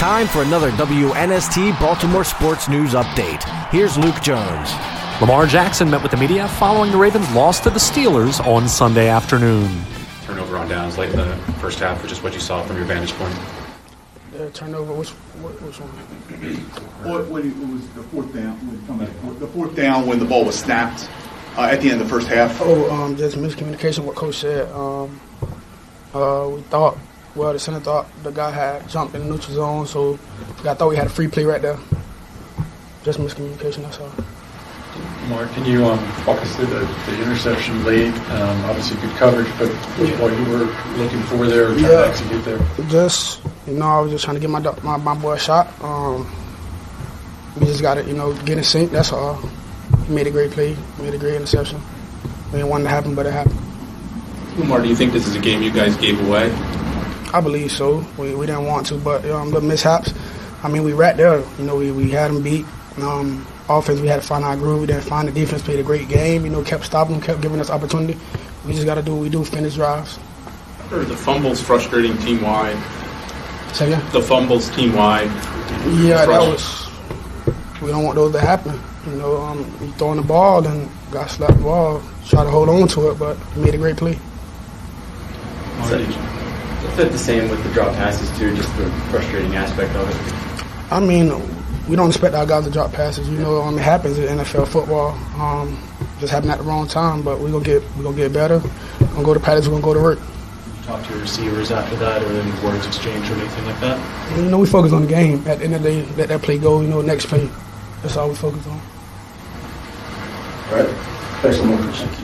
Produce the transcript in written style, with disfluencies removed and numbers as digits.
time for another WNST Baltimore Sports News Update. Here's Luke Jones. Lamar Jackson met with the media following the Ravens' loss to the Steelers on Sunday afternoon. Turnover on downs late in the first half, which is what you saw from your vantage point. Turnover, which one? It was the fourth down. The fourth down when the ball was snapped at the end of the first half. Just miscommunication. What Coach said. The center thought the guy had jumped in the neutral zone, so I thought we had a free play right there. Just miscommunication. That's all. Mark, can you walk us through the interception late? Obviously good coverage, but what you were looking for there, trying to execute there? I was just trying to get my boy a shot. We just got to, get in sync. That's all. He made a great play, made a great interception. We didn't want it to happen, but it happened. Lamar, do you think this is a game you guys gave away? I believe so. We didn't want to, but the mishaps. We right there. We had them beat. Offense, we had to find our groove. We didn't find the defense. Played a great game. Kept stopping them, kept giving us opportunity. We just got to do what we do, finish drives. Or the fumbles frustrating team-wide? Say again? The fumbles team-wide? Yeah, that was. We don't want those to happen. You throwing the ball and got slapped the ball. Try to hold on to it, but he made a great play. Is it the same with the drop passes too, just the frustrating aspect of it? We don't expect our guys to drop passes. It happens in NFL football. Just happened at the wrong time, but we're gonna get better. We're gonna go to practice. We're gonna go to work. Talk to your receivers after that, or any words exchanged or anything like that? We focus on the game. At the end of the day, let that play go. Next play. That's all we focus on. All right. Thanks so much.